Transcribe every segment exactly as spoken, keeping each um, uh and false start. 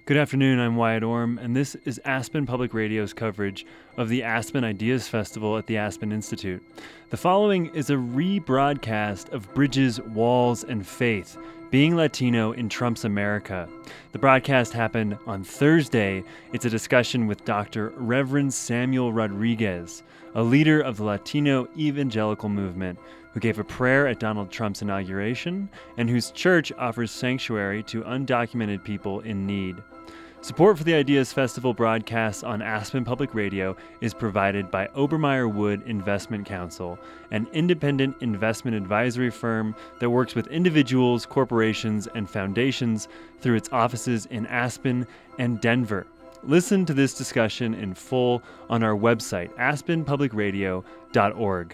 Good afternoon, I'm Wyatt Orm, and this is Aspen Public Radio's coverage of the Aspen Ideas Festival at the Aspen Institute. The following is a rebroadcast of Bridges, Walls, and Faith, Being Latino in Trump's America. The broadcast happened on Thursday. It's a discussion with Doctor Reverend Samuel Rodriguez, a leader of the Latino evangelical movement, who gave a prayer at Donald Trump's inauguration and whose church offers sanctuary to undocumented people in need. Support for the Ideas Festival broadcasts on Aspen Public Radio is provided by Obermeyer Wood Investment Counsel, an independent investment advisory firm that works with individuals, corporations, and foundations through its offices in Aspen and Denver. Listen to this discussion in full on our website, aspen public radio dot org.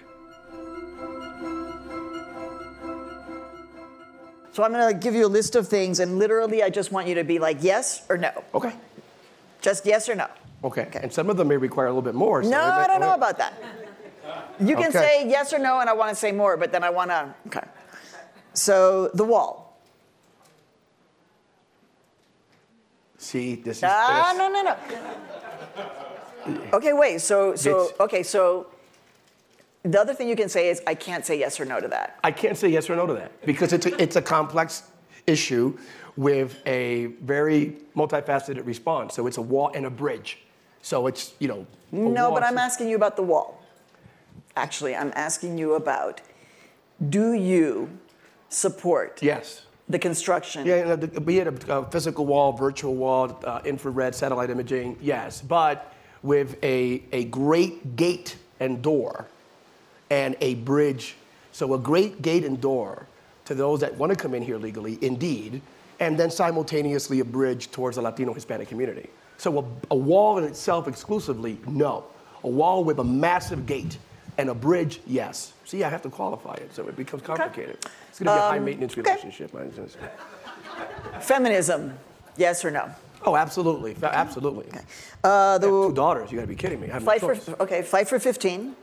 So I'm going to give you a list of things, and literally I just want you to be like yes or no. Okay. Just yes or no. Okay. okay. And some of them may require a little bit more. So no, I don't know about that. You can okay. say yes or no, and I want to say more, but then I want to, okay. So the wall. See, this is Ah, this. no, no, no. Okay, wait, so, so, It's, okay, so the other thing you can say is I can't say yes or no to that. I can't say yes or no to that because it's a, it's a complex issue with a very multifaceted response. So it's a wall and a bridge. So it's, you know. No, but I'm asking you about the wall. Actually, I'm asking you about, do you support Yes. the construction? Yeah, you know, the, be it a, a physical wall, virtual wall, uh, infrared, satellite imaging, yes. But with a, a great gate and door and a bridge. So a great gate and door to those that want to come in here legally, indeed, and then simultaneously a bridge towards the Latino Hispanic community. So a, a wall in itself exclusively, no. A wall with a massive gate and a bridge, yes. See, I have to qualify it, so it becomes complicated. Okay. It's going to be um, a high-maintenance okay. relationship. Feminism, yes or no? Oh, absolutely, absolutely. Okay. Uh, the, I have two daughters, you got to be kidding me. I have fight no for, okay, fight for fifteen.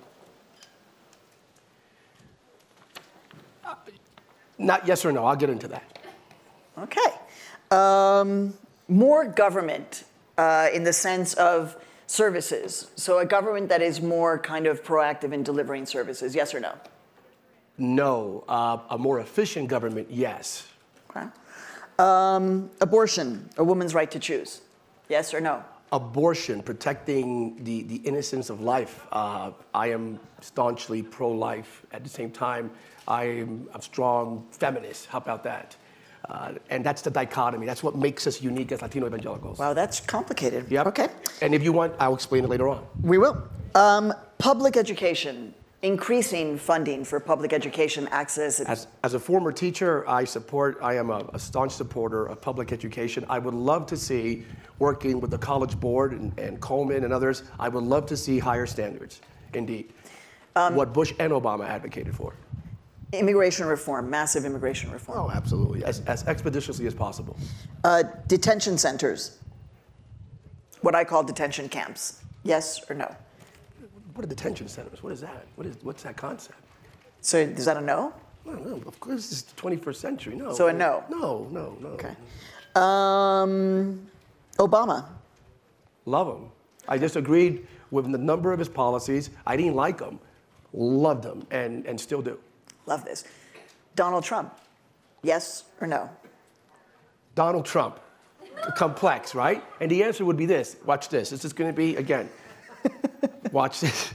Not yes or no, I'll get into that. Okay. Um, more government uh, in the sense of services. So a government that is more kind of proactive in delivering services, yes or no? No. Uh, a more efficient government, yes. Okay. Um, abortion, a woman's right to choose, yes or no? Abortion, protecting the, the innocence of life. Uh, I am staunchly pro-life. At the same time, I'm a strong feminist. How about that? Uh, and that's the dichotomy. That's what makes us unique as Latino evangelicals. Wow, that's complicated. Yep. Okay. And if you want, I'll explain it later on. We will. Um, public education, increasing funding for public education access. As, as a former teacher, I support, I am a, a staunch supporter of public education. I would love to see, working with the College Board and, and Coleman and others, I would love to see higher standards, indeed. Um, what Bush and Obama advocated for. Immigration reform, massive immigration reform. Oh, absolutely, as, as expeditiously as possible. Uh, detention centers, what I call detention camps, yes or no? What are detention centers? What is that? What is, what's that concept? So is that a no? No, no, of course it's the twenty-first century, no. So a no? No, no, no. Okay. Um, Obama. Love him. I disagreed with the number of his policies. I didn't like them. Loved him, and, and still do. Love this. Donald Trump, yes or no? Donald Trump, complex, right? And the answer would be this. Watch this. This is going to be, again, watch this.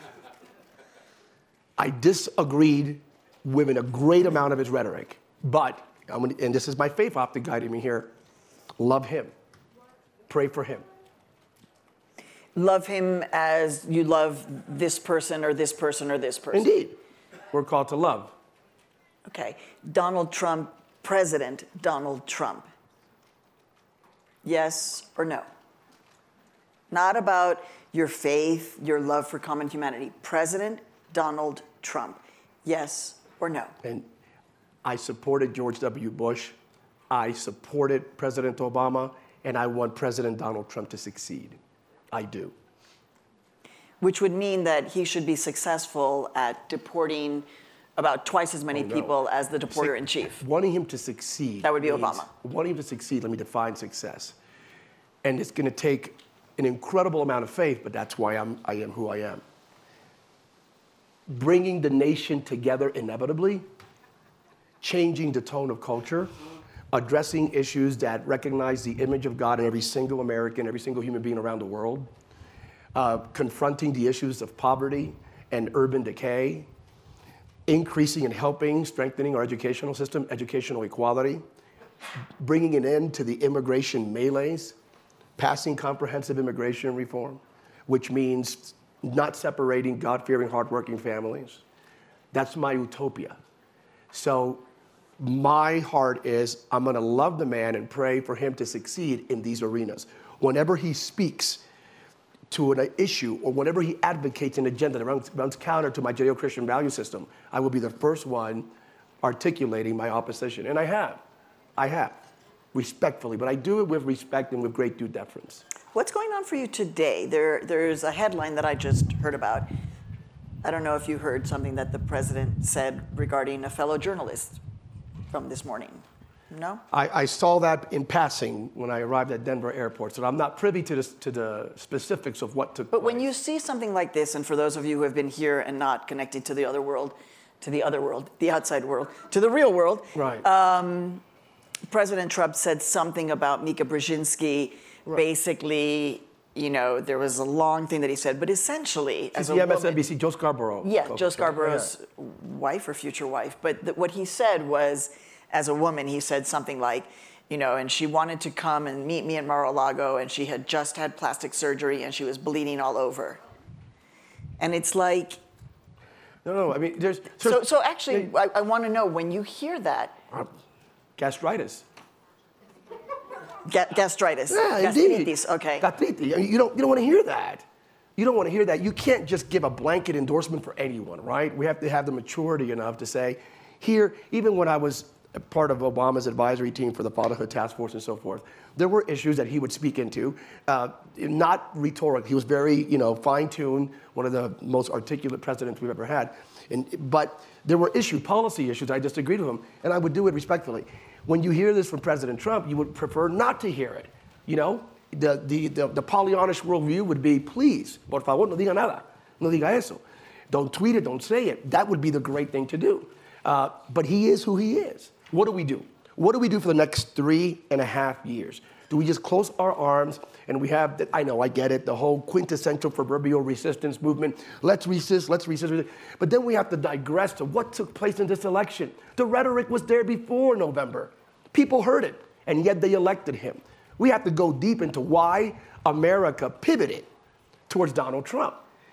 I disagreed with a great amount of his rhetoric, but, I'm gonna, and this is my faith optic guiding me here, love him. Pray for him. Love him as you love this person or this person or this person. Indeed. We're called to love. Okay. Donald Trump, President Donald Trump. Yes or no? Not about your faith, your love for common humanity. President Donald Trump. Yes or no? And I supported George W. Bush. I supported President Obama. And I want President Donald Trump to succeed. I do. Which would mean that he should be successful at deporting about twice as many oh, no. people as the deporter-in-chief. Wanting him to succeed. That would be means, Obama. Wanting him to succeed, let me define success. And it's going to take an incredible amount of faith, but that's why I'm, I am who I am. Bringing the nation together inevitably, changing the tone of culture, addressing issues that recognize the image of God in every single American, every single human being around the world, uh, confronting the issues of poverty and urban decay, increasing and helping, strengthening our educational system, educational equality, bringing an end to the immigration melees, passing comprehensive immigration reform, which means not separating God-fearing, hardworking families. That's my utopia. So my heart is I'm going to love the man and pray for him to succeed in these arenas. Whenever he speaks to an issue or whenever he advocates an agenda that runs, runs counter to my Judeo-Christian value system, I will be the first one articulating my opposition. And I have. I have. Respectfully. But I do it with respect and with great due deference. What's going on for you today? There, there's a headline that I just heard about. I don't know if you heard something that the president said regarding a fellow journalist from this morning. No? I, I saw that in passing when I arrived at Denver Airport, so I'm not privy to, this, to the specifics of what took But place. when you see something like this, and for those of you who have been here and not connected to the other world, to the other world, the outside world, to the real world, right. um, President Trump said something about Mika Brzezinski. Right. Basically, you know, there was a long thing that he said, but essentially, She's as the a M S N B C, woman, Joe Scarborough. yeah, folks, Joe Scarborough's yeah. wife or future wife. But the, what he said was, as a woman, he said something like, you know, and she wanted to come and meet me in Mar-a-Lago, and she had just had plastic surgery, and she was bleeding all over. And it's like, No, no, I mean, there's... so, so actually, I, I want to know, when you hear that, Uh, gastritis. ga- gastritis, Yeah, indeed. gastritis, okay. Gastritis. I mean, you don't, you don't want to hear that. You don't want to hear that. You can't just give a blanket endorsement for anyone, right? We have to have the maturity enough to say, here, even when I was a part of Obama's advisory team for the Fatherhood Task Force and so forth, there were issues that he would speak into, uh, not rhetoric. He was very, you know, fine-tuned, one of the most articulate presidents we've ever had. And, but there were issue, policy issues I disagreed with him, and I would do it respectfully. When you hear this from President Trump, you would prefer not to hear it. You know, the, the, the, the Pollyannish worldview would be, please, por favor, no diga nada, no diga eso. Don't tweet it, don't say it. That would be the great thing to do. Uh, but he is who he is. What do we do? What do we do for the next three and a half years? Do we just close our arms and we have, the, I know, I get it, the whole quintessential proverbial resistance movement. Let's resist, let's resist. resist. But then we have to digress to what took place in this election. The rhetoric was there before November. People heard it, and yet they elected him. We have to go deep into why America pivoted towards Donald Trump.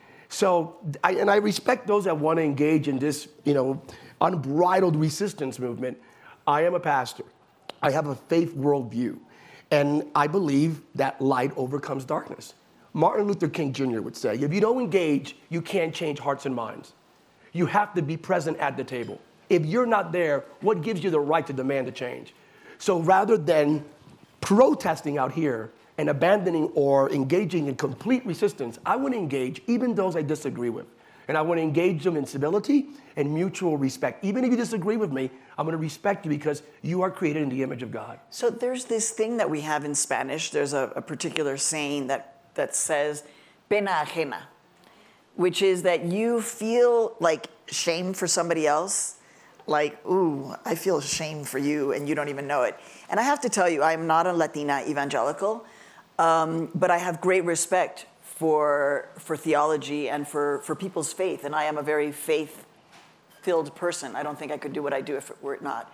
So, I, and I respect those that want to engage in this, you know, unbridled resistance movement. I am a pastor. I have a faith worldview. And I believe that light overcomes darkness. Martin Luther King Junior would say, if you don't engage, you can't change hearts and minds. You have to be present at the table. If you're not there, what gives you the right to demand a change? So rather than protesting out here and abandoning or engaging in complete resistance, I want to engage even those I disagree with. And I want to engage them in civility and mutual respect. Even if you disagree with me, I'm going to respect you because you are created in the image of God. So there's this thing that we have in Spanish. There's a, a particular saying that, that says, pena ajena, which is that you feel like shame for somebody else. Like, ooh, I feel shame for you, and you don't even know it. And I have to tell you, I'm not a Latina evangelical, um, but I have great respect for, for theology and for, for people's faith. And I am a very faith-filled person. I don't think I could do what I do if it were not.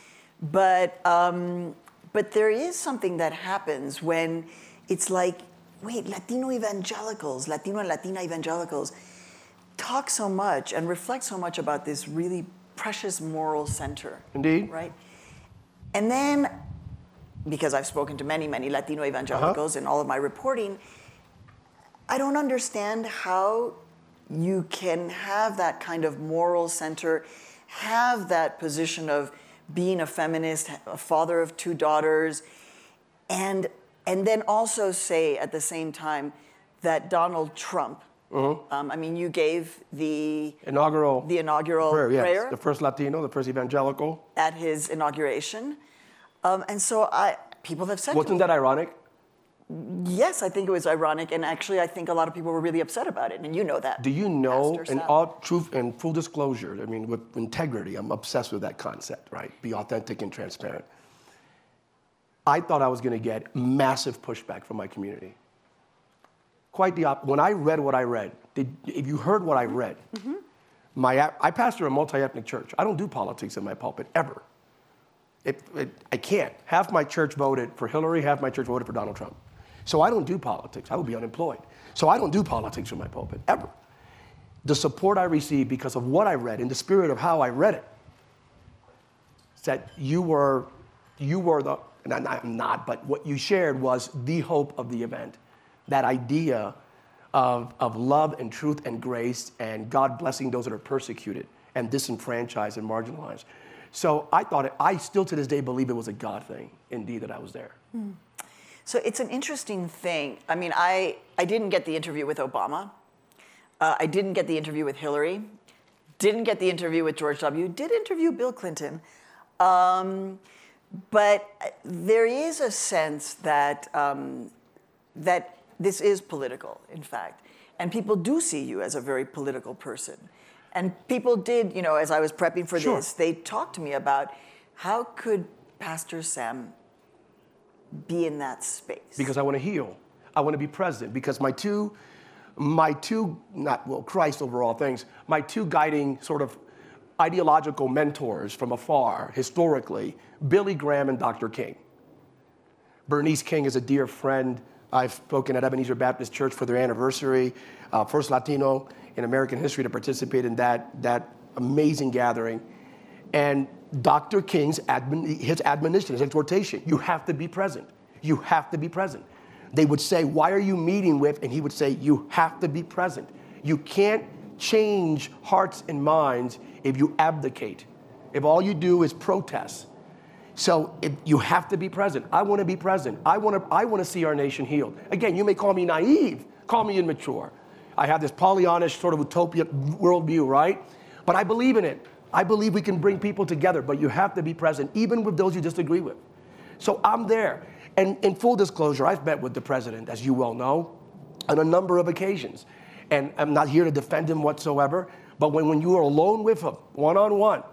But, um, but there is something that happens when it's like, wait, Latino evangelicals, Latino and Latina evangelicals talk so much and reflect so much about this really precious moral center. Indeed. Right? And then, because I've spoken to many, many Latino evangelicals uh-huh. in all of my reporting, I don't understand how you can have that kind of moral center, have that position of being a feminist, a father of two daughters, and, and then also say at the same time that Donald Trump, mm-hmm. um, I mean, you gave the inaugural, the inaugural prayer, yes. prayer, the first Latino, the first evangelical. At his inauguration. Um, and so I, people have said Wasn't to that ironic? Yes, I think it was ironic, and actually I think a lot of people were really upset about it, and you know that. Do you know, Pastor in Sam. all truth and full disclosure, I mean, with integrity, I'm obsessed with that concept, right? Be authentic and transparent. I thought I was going to get massive pushback from my community. Quite the opposite. When I read what I read, did, if you heard what I read, mm-hmm. my, I pastor a multi-ethnic church. I don't do politics in my pulpit, ever. It, it, I can't. Half my church voted for Hillary, half my church voted for Donald Trump. So I don't do politics. I would be unemployed. So I don't do politics in my pulpit, ever. The support I received because of what I read, in the spirit of how I read it, said you were, you were the, and I'm not, but what you shared was the hope of the event. That idea of, of love and truth and grace and God blessing those that are persecuted and disenfranchised and marginalized. So I thought, it, I still to this day believe it was a God thing, indeed, that I was there. Mm. So it's an interesting thing. I mean, I, I didn't get the interview with Obama. Uh, I didn't get the interview with Hillary. Didn't get the interview with George W. Did interview Bill Clinton. Um, but there is a sense that, um, that this is political, in fact. And people do see you as a very political person. And people did, you know, as I was prepping for Sure. this, they talked to me about how could Pastor Sam be in that space? Because I want to heal. I want to be present. Because my two, my two, not, well, Christ over all things, my two guiding sort of ideological mentors from afar, historically, Billy Graham and Doctor King. Bernice King is a dear friend. I've spoken at Ebenezer Baptist Church for their anniversary, uh, first Latino in American history to participate in that, that amazing gathering. And Doctor King's admon, his admonition, his exhortation, you have to be present. You have to be present. They would say, why are you meeting with? And he would say, you have to be present. You can't change hearts and minds if you abdicate, if all you do is protest. So if you have to be present. I want to be present. I want to, I want to see our nation healed. Again, you may call me naive, call me immature. I have this Pollyannish sort of utopia worldview, right? But I believe in it. I believe we can bring people together, but you have to be present, even with those you disagree with. So I'm there. And in full disclosure, I've met with the president, as you well know, on a number of occasions. And I'm not here to defend him whatsoever, but when, when you are alone with him, one-on-one,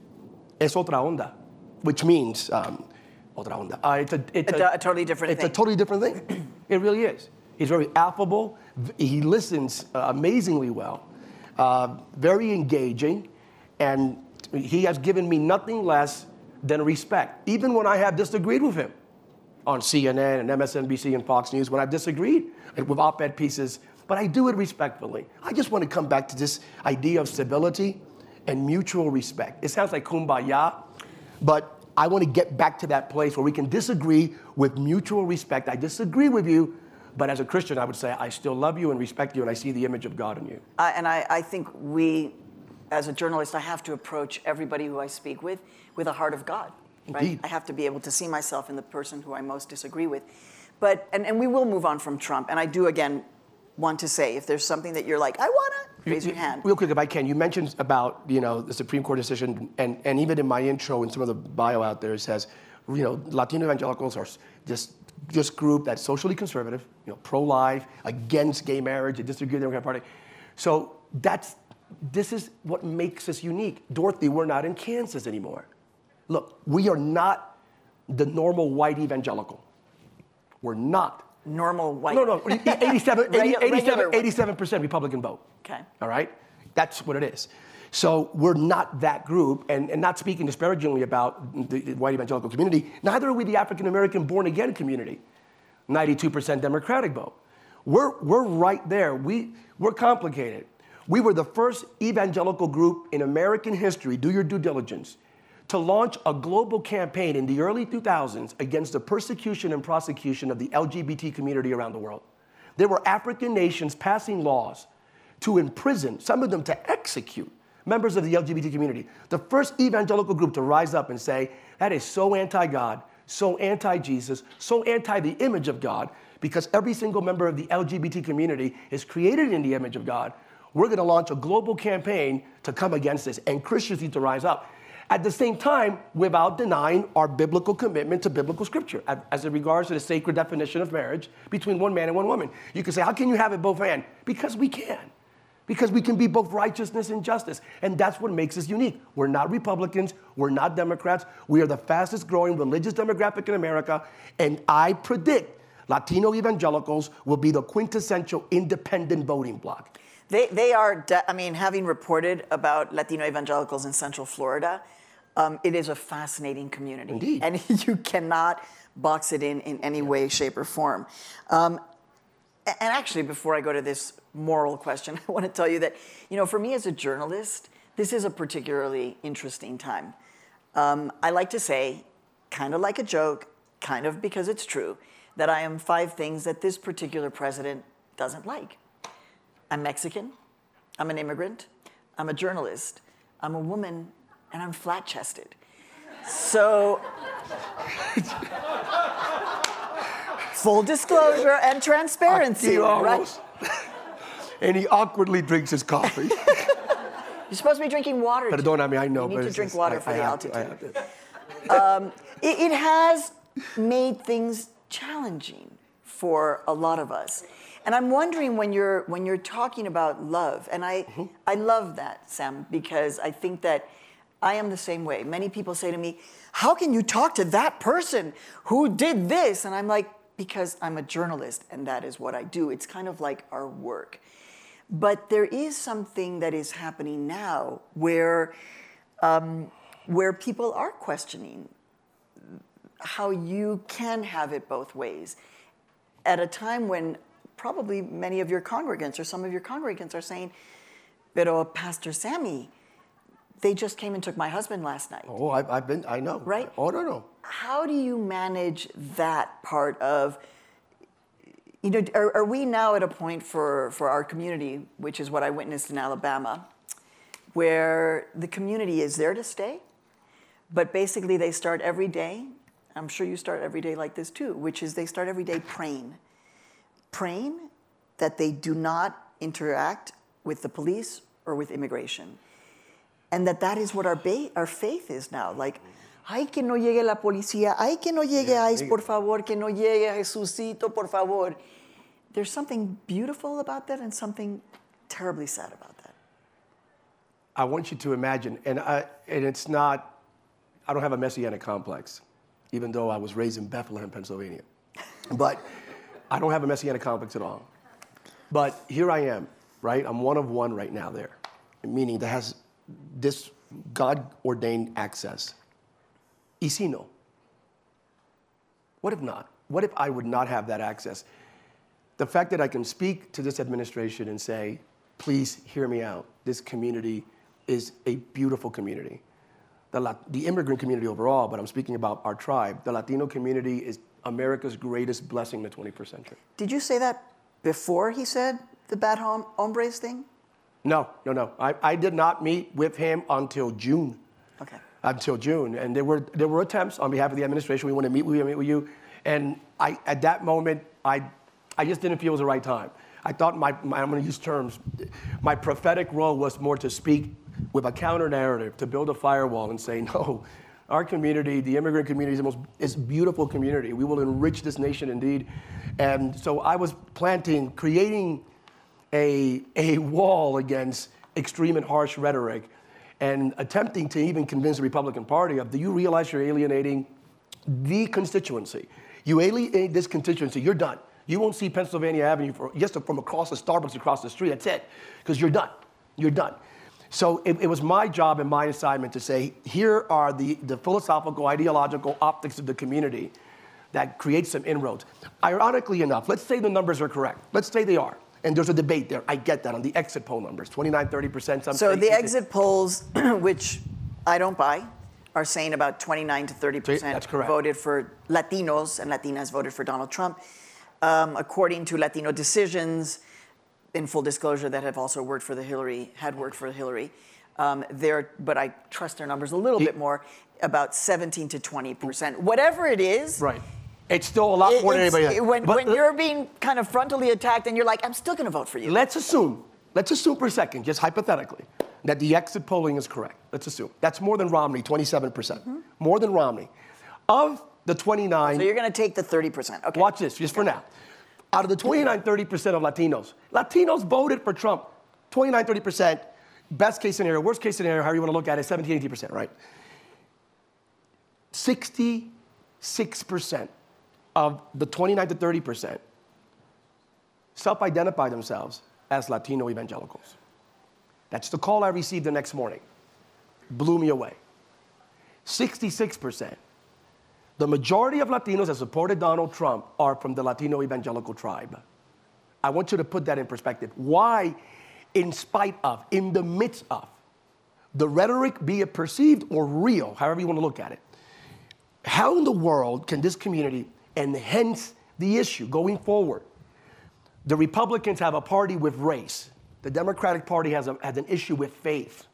es otra onda, which means, um, otra onda. Uh, it's a, it's a, a, a totally different it's thing. It's a totally different thing. It really is. He's very affable. He listens uh, amazingly well, uh, very engaging, and he has given me nothing less than respect. Even when I have disagreed with him on C N N and M S N B C and Fox News, when I've disagreed with op-ed pieces, but I do it respectfully. I just want to come back to this idea of civility and mutual respect. It sounds like kumbaya, but I want to get back to that place where we can disagree with mutual respect. I disagree with you, but as a Christian, I would say, I still love you and respect you, and I see the image of God in you. Uh, and I, I think we, as a journalist, I have to approach everybody who I speak with with a heart of God. Right? Indeed. I have to be able to see myself in the person who I most disagree with. But, and, and we will move on from Trump. And I do, again, want to say, if there's something that you're like, I want to, raise your hand. Real quick, if I can, you mentioned about, you know, the Supreme Court decision, and, and even in my intro and some of the bio out there, it says, you know, Latino evangelicals are just this group that's socially conservative, you know, pro-life, against gay marriage, they disagree with the Democratic Party. So that's, this is what makes us unique. Dorothy, we're not in Kansas anymore. Look, we are not the normal white evangelical. We're not. Normal white. No, no, eighty-seven, Regu- eighty-seven, eighty-seven percent Republican vote. Okay. All right? That's what it is. So we're not that group, and, and not speaking disparagingly about the, the white evangelical community, neither are we the African-American born-again community, ninety-two percent Democratic vote. We're, we're right there. We, we're complicated. We were the first evangelical group in American history, do your due diligence, to launch a global campaign in the early two thousands against the persecution and prosecution of the L G B T community around the world. There were African nations passing laws to imprison, some of them to execute, members of the L G B T community. The first evangelical group to rise up and say, that is so anti-God, so anti-Jesus, so anti the image of God, because every single member of the L G B T community is created in the image of God. We're going to launch a global campaign to come against this, and Christians need to rise up. At the same time, without denying our biblical commitment to biblical scripture as, as it regards to the sacred definition of marriage between one man and one woman. You can say, how can you have it both ways? Because we can. Because we can be both righteousness and justice. And that's what makes us unique. We're not Republicans. We're not Democrats. We are the fastest growing religious demographic in America. And I predict Latino evangelicals will be the quintessential independent voting bloc. They, they are, de- I mean, having reported about Latino evangelicals in Central Florida, um, it is a fascinating community. Indeed. And you cannot box it in in any way, shape, or form. Um, and actually, before I go to this moral question, I want to tell you that, you know, for me as a journalist, this is a particularly interesting time. Um, I like to say, kind of like a joke, kind of because it's true, that I am five things that this particular president doesn't like. I'm Mexican, I'm an immigrant, I'm a journalist, I'm a woman, and I'm flat-chested. So, full disclosure and transparency, right? And he awkwardly drinks his coffee. You're supposed to be drinking water. Perdóname, I know. You need to drink water I, for I the altitude. altitude. um, it, it has made things challenging for a lot of us. And I'm wondering when you're when you're talking about love, and I mm-hmm. I love that, Sam, because I think that I am the same way. Many people say to me, how can you talk to that person who did this? And I'm like, because I'm a journalist and that is what I do. It's kind of like our work. But there is something that is happening now where um, where people are questioning how you can have it both ways at a time when probably many of your congregants or some of your congregants are saying, pero Pastor Sammy, they just came and took my husband last night. Oh, I've, I've been, I know. Right? Oh, no, no. How do you manage that part of, you know, are, are we now at a point for, for our community, which is what I witnessed in Alabama, where the community is there to stay, but basically they start every day, I'm sure you start every day like this too, which is they start every day praying. Praying that they do not interact with the police or with immigration. And that that is what our ba- our faith is now. Like, ay, que no llegue la policía, ay, que no llegue ICE, por favor, que no llegue Jesucito, por favor. There's something beautiful about that and something terribly sad about that. I want you to imagine, and, I, and it's not, I don't have a messianic complex, even though I was raised in Bethlehem, Pennsylvania. But I don't have a messianic complex at all. But here I am, right? I'm one of one right now there, meaning that has this God-ordained access. Y si no? What if not? What if I would not have that access? The fact that I can speak to this administration and say, please hear me out. This community is a beautiful community. The, La- the immigrant community overall, but I'm speaking about our tribe. The Latino community is America's greatest blessing in the twenty-first century. Did you say that before he said the bad hom- hombres thing? No, no, no. I, I did not meet with him until June. Okay. Until June. And there were there were attempts on behalf of the administration. We want to meet with you, meet with you. And I, at that moment, I, I just didn't feel it was the right time. I thought my, my I'm going to use terms, my prophetic role was more to speak with a counter narrative, to build a firewall and say, no, our community, the immigrant community, is the most is a beautiful community. We will enrich this nation indeed. And so I was planting, creating a, a wall against extreme and harsh rhetoric and attempting to even convince the Republican Party of, do you realize you're alienating the constituency? You alienate this constituency, you're done. You won't see Pennsylvania Avenue for, just from across the Starbucks across the street, that's it, because you're done, you're done. So it, it was my job and my assignment to say, here are the, the philosophical, ideological optics of the community that create some inroads. Ironically enough, let's say the numbers are correct. Let's say they are. And there's a debate there. I get that on the exit poll numbers, twenty-nine, thirty percent. Some so the exit polls, which I don't buy, are saying about twenty-nine to thirty percent That's correct. voted for Latinos and Latinas voted for Donald Trump. Um, according to Latino Decisions, in full disclosure, that have also worked for the Hillary, had worked for Hillary. Um, they're, but I trust their numbers a little he, bit more, about seventeen to twenty percent. Whatever it is. Right. It's still a lot more than anybody else. When, but, when you're being kind of frontally attacked and you're like, I'm still going to vote for you. Let's assume, let's assume for a second, just hypothetically, that the exit polling is correct. Let's assume. That's more than Romney, twenty-seven percent. Mm-hmm. More than Romney. Of the twenty-nine... So you're going to take the thirty percent. Okay. Watch this, just okay. for now. Out of the twenty-nine, thirty percent of Latinos, Latinos voted for Trump. twenty-nine, thirty percent. Best case scenario, worst case scenario, however you want to look at it, seventeen, eighteen percent, right? sixty-six percent of the twenty-nine to thirty percent self-identify themselves as Latino evangelicals. That's the call I received the next morning. Blew me away. sixty-six percent. The majority of Latinos that supported Donald Trump are from the Latino evangelical tribe. I want you to put that in perspective. Why, in spite of, in the midst of, the rhetoric, be it perceived or real, however you want to look at it, how in the world can this community, and hence the issue going forward, the Republicans have a party with race. The Democratic Party has, a, has an issue with faith.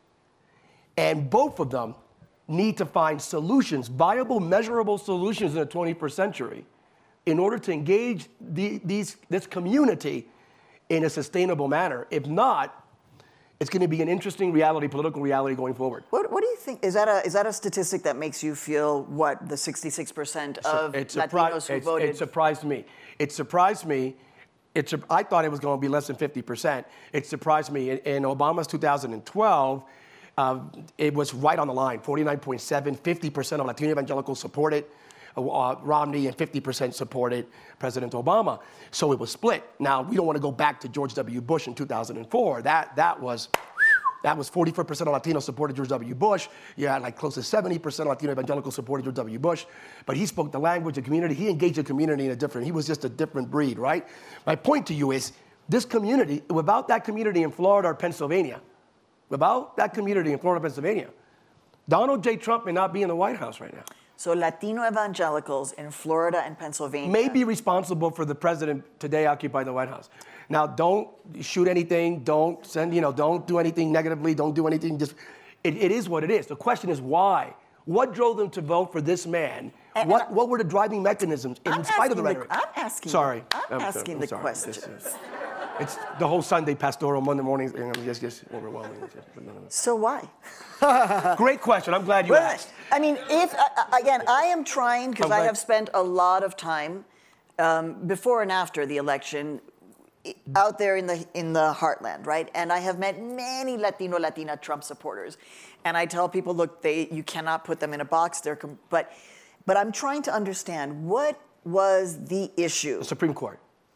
And both of them need to find solutions, viable, measurable solutions in the twenty-first century in order to engage the, these, this community in a sustainable manner. If not, it's going to be an interesting reality, political reality going forward. What, what do you think? Is that a is that a statistic that makes you feel what the sixty-six percent of it Latinos who it, voted? It surprised me. It surprised me. It, I thought it was going to be less than fifty percent. It surprised me. In, in Obama's two thousand twelve, uh, it was right on the line, forty-nine point seven, fifty percent of Latino evangelicals supported uh, Romney and fifty percent supported President Obama. So it was split. Now, we don't want to go back to George W. Bush in two thousand four. That, that was... That was forty-four percent of Latinos supported George W. Bush. You had like close to seventy percent of Latino evangelicals supported George W. Bush. But he spoke the language, the community. He engaged the community in a different, he was just a different breed, right? My point to you is this community, without that community in Florida or Pennsylvania, without that community in Florida or Pennsylvania, Donald J. Trump may not be in the White House right now. So Latino evangelicals in Florida and Pennsylvania may be responsible for the president today occupying the White House. Now, don't shoot anything. Don't send, you know, don't do anything negatively. Don't do anything. Just, it, it is what it is. The question is why? What drove them to vote for this man? And, what, and what were the driving mechanisms in I'm spite of the the, rhetoric? I'm asking. Sorry. I'm, I'm asking I'm the sorry. questions. It's, it's, it's the whole Sunday pastoral Monday mornings. You know, just, just overwhelming. So why? Great question. I'm glad you well, asked. I mean, if uh, again, I am trying because I have spent a lot of time um, before and after the election out there in the in the heartland, right? And I have met many Latino, Latina Trump supporters, and I tell people, look, they you cannot put them in a box. They're com- but but I'm trying to understand what was the issue. The Supreme Court.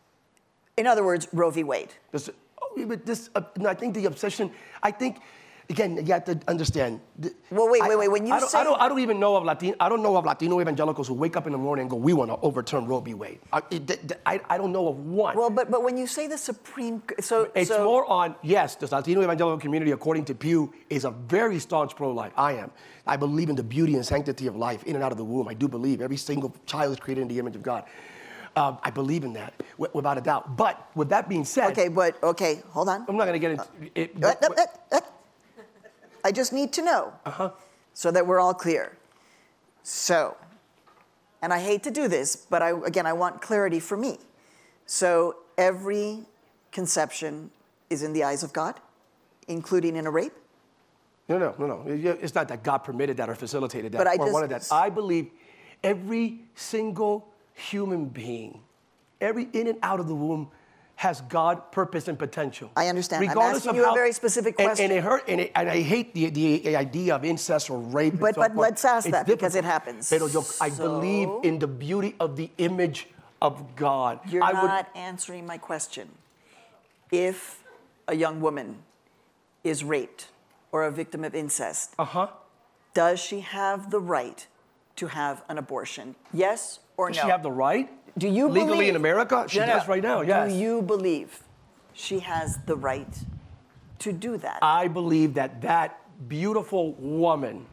In other words, Roe v. Wade. This, but this, uh, I think the obsession. I think. Again, you have to understand. Well, wait, wait, wait. When you I don't, say I don't, I don't even know of Latino. I don't know of Latino evangelicals who wake up in the morning and go, "We want to overturn Roe v. Wade." I, it, I, I don't know of one. Well, but but when you say the Supreme, so it's so, more on yes. The Latino evangelical community, according to Pew, is a very staunch pro-life. I am. I believe in the beauty and sanctity of life in and out of the womb. I do believe every single child is created in the image of God. Um, I believe in that, w- without a doubt. But with that being said, okay, but okay, hold on. I'm not going to get into it. Uh, uh, uh, uh, I just need to know uh-huh. so that we're all clear. So, and I hate to do this, but I, again, I want clarity for me. So every conception is in the eyes of God, including in a rape? No, no, no, no. It's not that God permitted that or facilitated that but I or just, wanted that. I believe every single human being, every in and out of the womb, has God, purpose, and potential. I understand. Regardless I'm asking of you how, a very specific question. And, and, it hurt, and, it, and I hate the, the idea of incest or rape. But, and so but forth. let's ask It's that difficult. because it happens. Pero yo, I So, believe in the beauty of the image of God. You're I not would, answering my question. If a young woman is raped or a victim of incest, uh-huh. does she have the right to have an abortion? Yes or Does no? she have the right? Do you Legally believe, in America? She no, no. does right now, yes. Do you believe she has the right to do that? I believe that that beautiful woman,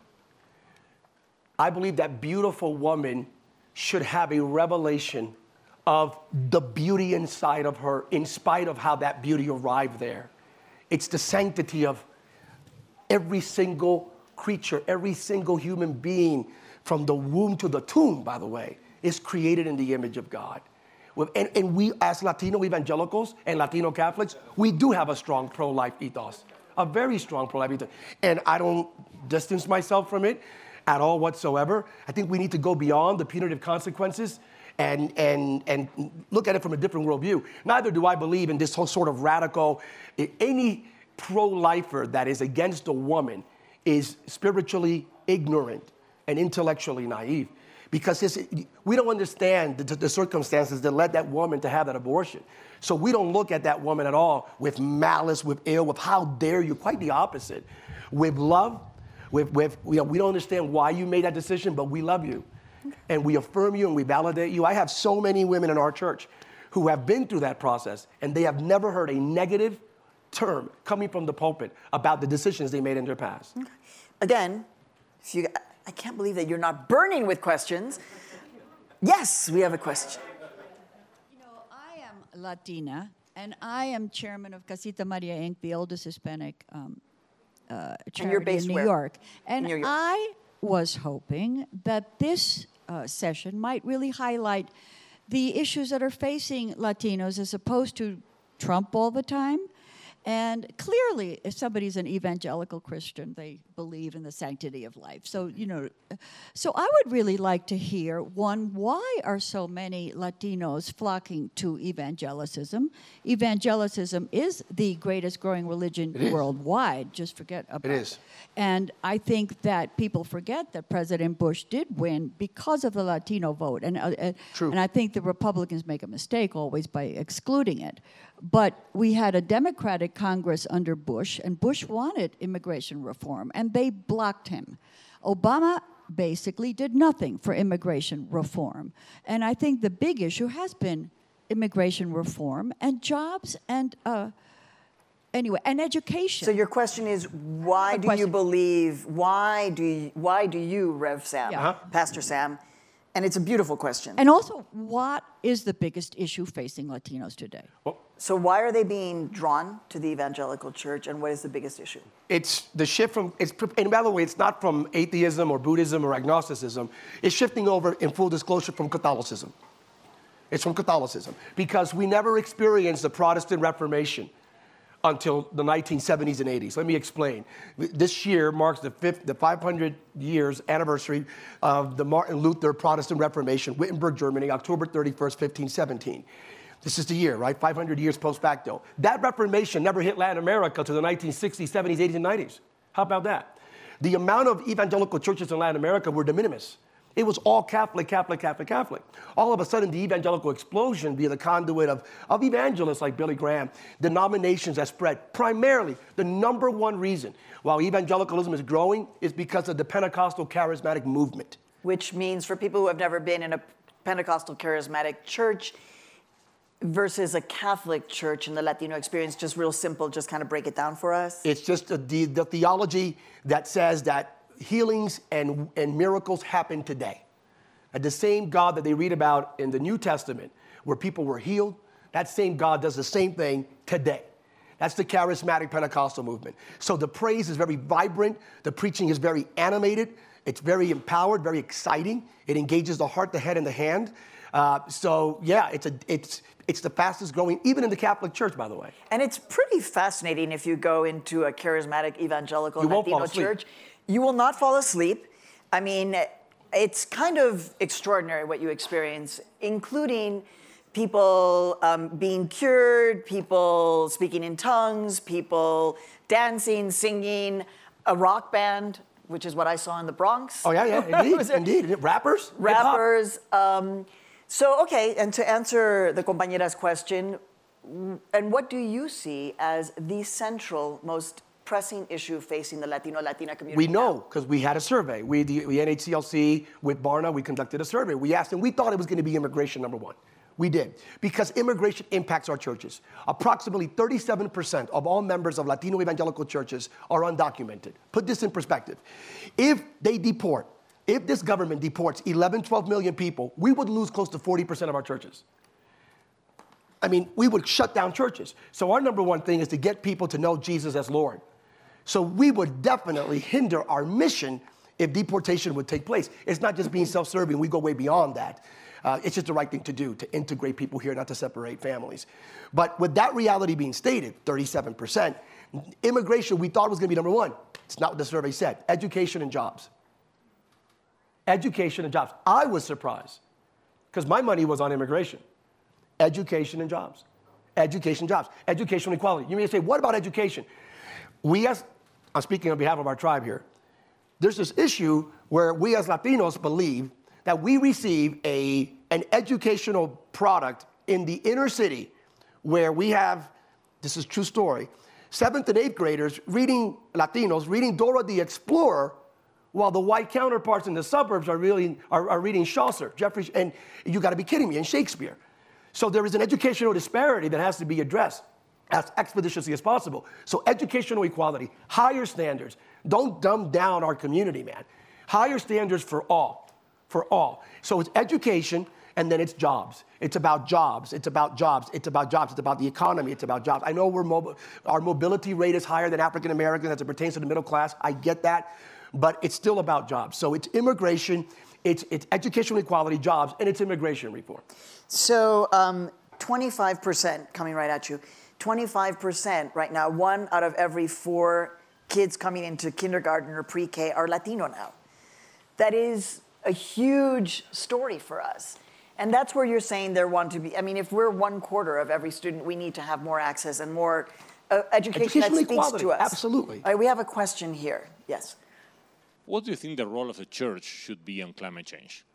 I believe that beautiful woman should have a revelation of the beauty inside of her, in spite of how that beauty arrived there. It's the sanctity of every single creature, every single human being, from the womb to the tomb, by the way, is created in the image of God. And, and we, as Latino evangelicals and Latino Catholics, we do have a strong pro-life ethos. a very strong pro-life. And I don't distance myself from it at all whatsoever. I think we need to go beyond the punitive consequences and, and, and look at it from a different worldview. Neither do I believe in this whole sort of radical, any pro-lifer that is against a woman is spiritually ignorant and intellectually naive. Because it's, we don't understand the, the circumstances that led that woman to have that abortion. So we don't look at that woman at all with malice, with ill, with how dare you, quite the opposite. With love, with, with you know, we don't understand why you made that decision, but we love you. And we affirm you and we validate you. I have so many women in our church who have been through that process, and they have never heard a negative term coming from the pulpit about the decisions they made in their past. Okay. Again, if you, I can't believe that you're not burning with questions. Yes, we have a question. You know, I am Latina, and I am chairman of Casita Maria Incorporated, the oldest Hispanic um, uh, charity based in New where? York. And New York. I was hoping that this uh, session might really highlight the issues that are facing Latinos as opposed to Trump all the time. And clearly, if somebody's an evangelical Christian, they believe in the sanctity of life. So, you know, so I would really like to hear, one, why are so many Latinos flocking to evangelicism? Evangelicism is the greatest growing religion worldwide. Just forget about it. It is. And I think that people forget that President Bush did win because of the Latino vote. And, uh, True. and I think the Republicans make a mistake always by excluding it. But we had a Democratic Congress under Bush, and Bush wanted immigration reform, and they blocked him. Obama basically did nothing for immigration reform. And I think the big issue has been immigration reform and jobs and, uh, anyway, and education. So your question is, why A do you question. believe, why do you, why do you, Rev Sam, Yeah. Uh-huh. Pastor Sam, and it's a beautiful question. And also, what is the biggest issue facing Latinos today? Well, So why are they being drawn to the evangelical church, and what is the biggest issue? it's the shift from, it's, and by the way, it's not from atheism or Buddhism or agnosticism. It's shifting over, in full disclosure, from Catholicism. It's from Catholicism. Because we never experienced the Protestant Reformation until the nineteen seventies and eighties. Let me explain. This year marks the fifth, the five hundred years anniversary of the Martin Luther Protestant Reformation, Wittenberg, Germany, October thirty-first, fifteen seventeen. This is the year, right? five hundred years post facto. That Reformation never hit Latin America till the nineteen sixties, seventies, eighties, and nineties. How about that? The amount of evangelical churches in Latin America were de minimis. It was all Catholic, Catholic, Catholic, Catholic. All of a sudden, the evangelical explosion via the conduit of, of evangelists like Billy Graham, denominations that spread. Primarily, the number one reason why evangelicalism is growing is because of the Pentecostal charismatic movement. Which means, for people who have never been in a Pentecostal charismatic church versus a Catholic church in the Latino experience, just real simple, just kind of break it down for us. It's just the, the, the theology that says that healings and, and miracles happen today. And the same God that they read about in the New Testament, where people were healed, that same God does the same thing today. That's the charismatic Pentecostal movement. So the praise is very vibrant. The preaching is very animated. It's very empowered, very exciting. It engages the heart, the head, and the hand. Uh, so yeah, it's a it's it's the fastest growing, even in the Catholic Church, by the way. And it's pretty fascinating if you go into a charismatic evangelical You won't fall Latino asleep. church. You will not fall asleep. I mean, it's kind of extraordinary what you experience, including people um, being cured, people speaking in tongues, people dancing, singing, a rock band, which is what I saw in the Bronx. Oh yeah, yeah, indeed, indeed. Rappers, hip-hop. Rappers. Um, so, okay, and to answer the compañera's question, and what do you see as the central, most pressing issue facing the Latino, Latina community? We know, now? because we had a survey. We, the, the N H C L C with Barna, we conducted a survey. We asked, and we thought it was going to be immigration, number one. We did, because immigration impacts our churches. Approximately thirty-seven percent of all members of Latino evangelical churches are undocumented. Put this in perspective. If they deport, if this government deports eleven, twelve million people, we would lose close to forty percent of our churches. I mean, we would shut down churches. So our number one thing is to get people to know Jesus as Lord. So we would definitely hinder our mission if deportation would take place. It's not just being self-serving. We go way beyond that. Uh, it's just the right thing to do, to integrate people here, not to separate families. But with that reality being stated, thirty-seven percent, Immigration, we thought was going to be number one. It's not what the survey said. Education and jobs. Education and jobs. I was surprised because my money was on immigration. Education and jobs. Education, jobs. Educational equality. You may say, what about education? We as, I'm speaking on behalf of our tribe here, there's this issue where we as Latinos believe that we receive a, an educational product in the inner city where we have, this is a true story, seventh and eighth graders reading, Latinos, reading Dora the Explorer while the white counterparts in the suburbs are, really, are, are reading Chaucer, Jeffrey, and you gotta be kidding me, and Shakespeare. So there is an educational disparity that has to be addressed as expeditiously as possible. So educational equality, higher standards. Don't dumb down our community, man. Higher standards for all, for all. So it's education, and then it's jobs. It's about jobs. It's about jobs. It's about jobs. It's about the economy. It's about jobs. I know we're mobile, our mobility rate is higher than African Americans as it pertains to the middle class. I get that, but it's still about jobs. So it's immigration, it's, it's educational equality, jobs, and it's immigration reform. So um, twenty-five percent coming right at you. twenty-five percent right now, one out of every four kids coming into kindergarten or pre-K are Latino now. That is a huge story for us. And that's where you're saying there want to be, I mean, if we're one quarter of every student, we need to have more access and more uh, education that speaks equality, to us. Absolutely. All right, we have a question here. Yes. What do you think the role of the church should be on climate change?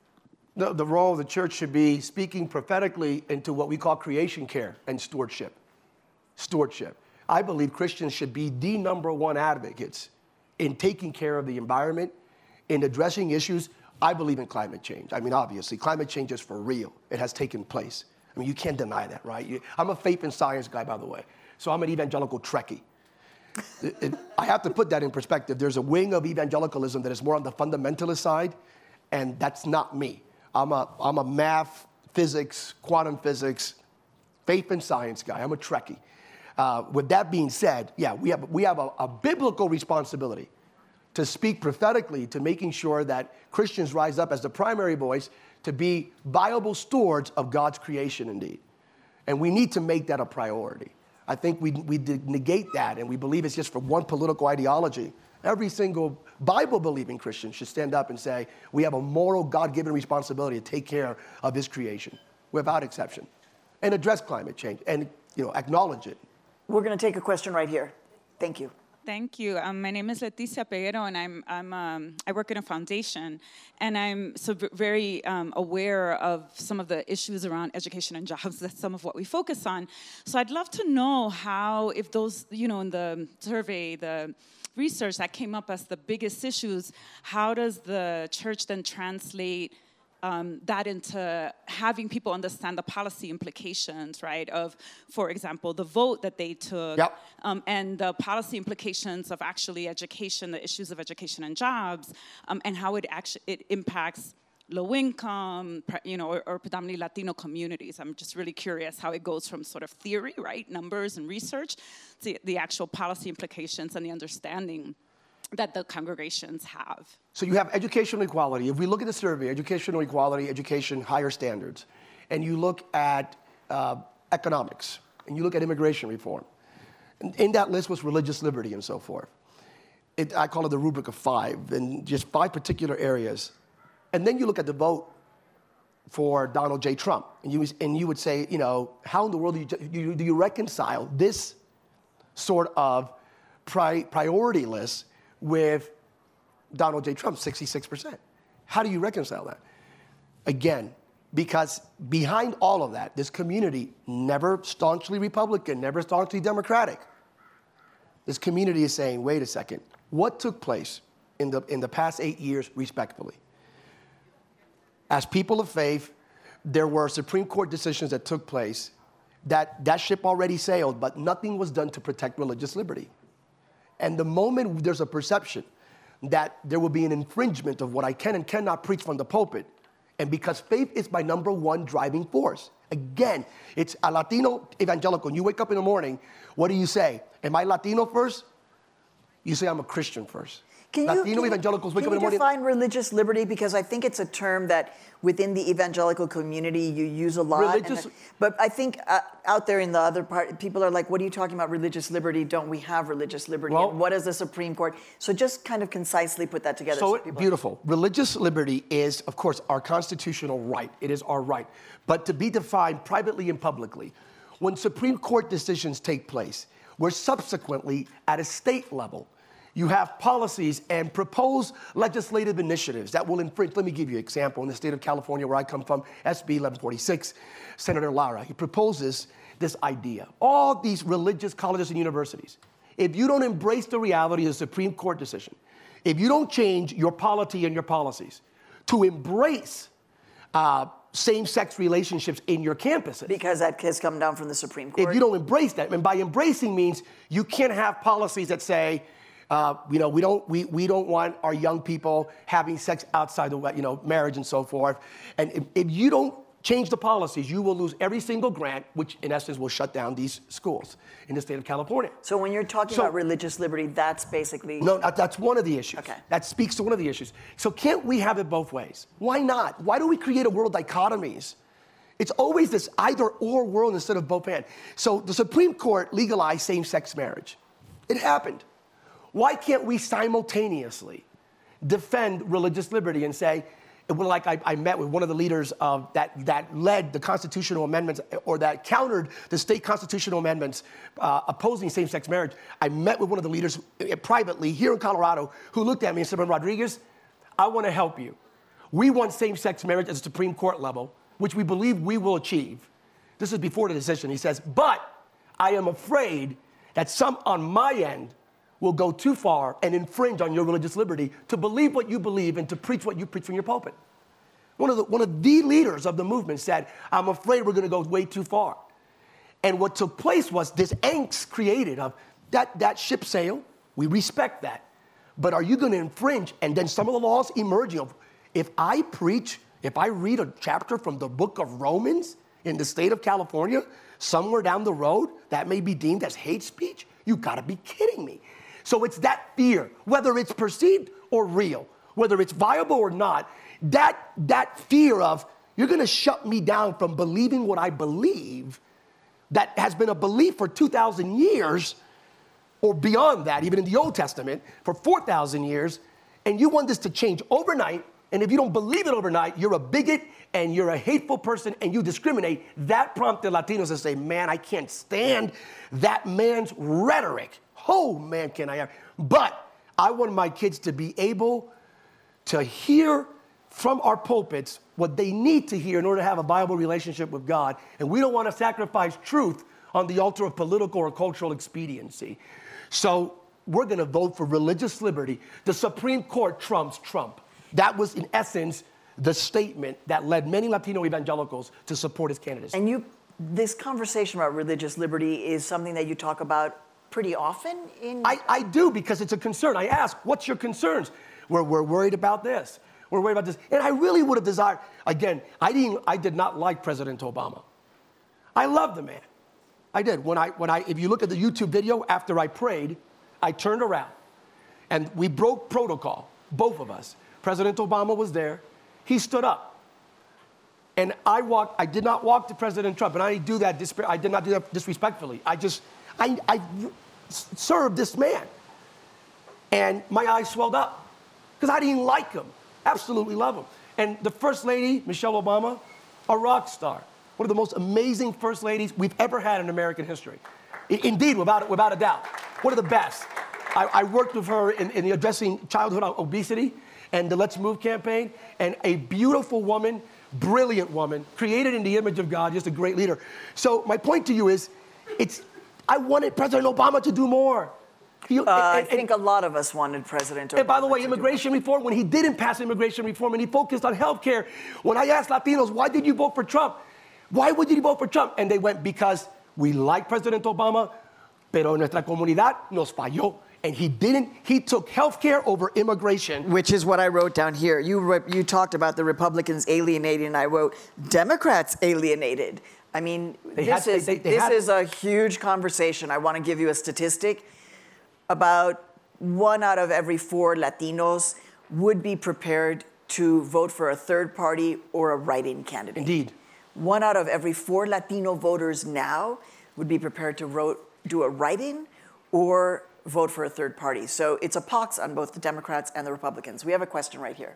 The, the role of the church should be speaking prophetically into what we call creation care and stewardship. Stewardship. I believe Christians should be the number one advocates in taking care of the environment, in addressing issues. I believe in climate change. I mean, obviously, climate change is for real. It has taken place. I mean, you can't deny that, right? You, I'm a faith and science guy, by the way. So I'm an evangelical Trekkie. it, it, I have to put that in perspective. There's a wing of evangelicalism that is more on the fundamentalist side, and that's not me. I'm a, I'm a math, physics, quantum physics, faith and science guy. I'm a Trekkie. Uh, with that being said, yeah, we have, we have a, a biblical responsibility to speak prophetically to making sure that Christians rise up as the primary voice to be viable stewards of God's creation indeed. And we need to make that a priority. I think we, we negate that and we believe it's just for one political ideology. Every single Bible-believing Christian should stand up and say, we have a moral, God-given responsibility to take care of his creation, without exception, and address climate change and, you know, acknowledge it. We're going to take a question right here. Thank you. Thank you. Um, my name is Leticia Peguero, and I'm, I'm, um, I work in a foundation, and I'm so very um, aware of some of the issues around education and jobs. That's some of what we focus on. So I'd love to know how, if those, you know, in the survey, the research that came up as the biggest issues, how does the church then translate Um, that into having people understand the policy implications, right, of, for example, the vote that they took, yep. um, and the policy implications of actually education, the issues of education and jobs, um, and how it actually it impacts low income, you know, or, or predominantly Latino communities. I'm just really curious how it goes from sort of theory, right, numbers and research, to the actual policy implications and the understanding that the congregations have. So you have educational equality. If we look at the survey, educational equality, education, higher standards, and you look at uh, economics, and you look at immigration reform, and in that list was religious liberty and so forth. It, I call it the rubric of five, and just five particular areas. And then you look at the vote for Donald J. Trump, and you, and you would say, you know, how in the world do you, you, do you reconcile this sort of pri priority list with Donald J. Trump, sixty-six percent. How do you reconcile that? Again, because behind all of that, this community, never staunchly Republican, never staunchly Democratic, this community is saying, wait a second, what took place in the, in the past eight years respectfully? As people of faith, there were Supreme Court decisions that took place that that ship already sailed, but nothing was done to protect religious liberty. And the moment there's a perception that there will be an infringement of what I can and cannot preach from the pulpit, and because faith is my number one driving force. Again, it's a Latino evangelical. You wake up in the morning, what do you say? Am I Latino first? You say I'm a Christian first. Can you, Latino can evangelicals wake you, up in the morning. Can you define religious liberty? Because I think it's a term that within the evangelical community you use a lot. Religious, and, but I think uh, out there in the other part, people are like, what are you talking about religious liberty? Don't we have religious liberty? Well, and what is the Supreme Court? So just kind of concisely put that together. So, so people beautiful. Religious liberty is, of course, our constitutional right. It is our right. But to be defined privately and publicly, when Supreme Court decisions take place, where subsequently at a state level, you have policies and proposed legislative initiatives that will infringe. Let me give you an example. In the state of California, where I come from, S B eleven forty-six, Senator Lara, he proposes this idea. All these religious colleges and universities, if you don't embrace the reality of the Supreme Court decision, if you don't change your polity and your policies to embrace uh, same-sex relationships in your campuses. Because that has come down from the Supreme Court. If you don't embrace that, and by embracing means you can't have policies that say, Uh, you know, we don't we, we don't want our young people having sex outside the you know marriage and so forth. And if, if you don't change the policies, you will lose every single grant, which in essence will shut down these schools in the state of California. So when you're talking So- about religious liberty, that's basically No, that- that's one of the issues. Okay. That speaks to one of the issues. So can't we have it both ways? Why not? Why do we create a world of dichotomies? It's always this either or world instead of both and. So the Supreme Court legalized same-sex marriage. It happened. Why can't we simultaneously defend religious liberty and say, well, like I, I met with one of the leaders of that, that led the constitutional amendments or that countered the state constitutional amendments uh, opposing same-sex marriage. I met with one of the leaders privately here in Colorado who looked at me and said, Rodriguez, I want to help you. We want same-sex marriage at the Supreme Court level, which we believe we will achieve. This is before the decision. He says, but I am afraid that some on my end will go too far and infringe on your religious liberty to believe what you believe and to preach what you preach from your pulpit. One of the, one of the leaders of the movement said, I'm afraid we're going to go way too far. And what took place was this angst created of that, that ship sailed. We respect that. But are you going to infringe? And then some of the laws emerging of, if I preach, if I read a chapter from the book of Romans in the state of California, somewhere down the road, that may be deemed as hate speech? You got to be kidding me. So it's that fear, whether it's perceived or real, whether it's viable or not, that, that fear of, you're going to shut me down from believing what I believe, that has been a belief for two thousand years, or beyond that, even in the Old Testament, for four thousand years, and you want this to change overnight, and if you don't believe it overnight, you're a bigot, and you're a hateful person, and you discriminate. That prompted Latinos to say, man, I can't stand that man's rhetoric. Oh, man, can I have. But I want my kids to be able to hear from our pulpits what they need to hear in order to have a viable relationship with God. And we don't want to sacrifice truth on the altar of political or cultural expediency. So we're going to vote for religious liberty. The Supreme Court trumps Trump. That was, in essence, the statement that led many Latino evangelicals to support his candidacy. And you, this conversation about religious liberty is something that you talk about pretty often in... I, I do, because it's a concern. I ask, what's your concerns? We're, we're worried about this. We're worried about this. And I really would have desired, again, I, didn't, I did not like President Obama. I loved the man. I did. When I, when I, if you look at the YouTube video, after I prayed, I turned around. And we broke protocol, both of us. President Obama was there. He stood up. And I walked, I did not walk to President Trump, and I do that, I did not do that disrespectfully. I just, I, I served this man. And my eyes swelled up because I didn't like him. Absolutely love him. And the First Lady, Michelle Obama, a rock star. One of the most amazing First Ladies we've ever had in American history. I, indeed, without, without a doubt. One of the best. I, I worked with her in, in the addressing childhood obesity and the Let's Move campaign. And a beautiful woman, brilliant woman, created in the image of God, just a great leader. So my point to you is, it's, I wanted President Obama to do more. He, uh, and, I and, think a lot of us wanted President Obama. And by the way, immigration reform, when he didn't pass immigration reform and he focused on health care, when I asked Latinos, why did you vote for Trump? Why would you vote for Trump? And they went, because we like President Obama, pero nuestra comunidad nos falló. And he didn't, he took health care over immigration. Which is what I wrote down here. You, re- you talked about the Republicans alienating, and I wrote, Democrats alienated. I mean, They this, had- is, they- they this had- is a huge conversation. I want to give you a statistic. About one out of every four Latinos would be prepared to vote for a third party or a write-in candidate. Indeed. One out of every four Latino voters now would be prepared to vote, do a write-in or vote for a third party. So it's a pox on both the Democrats and the Republicans. We have a question right here.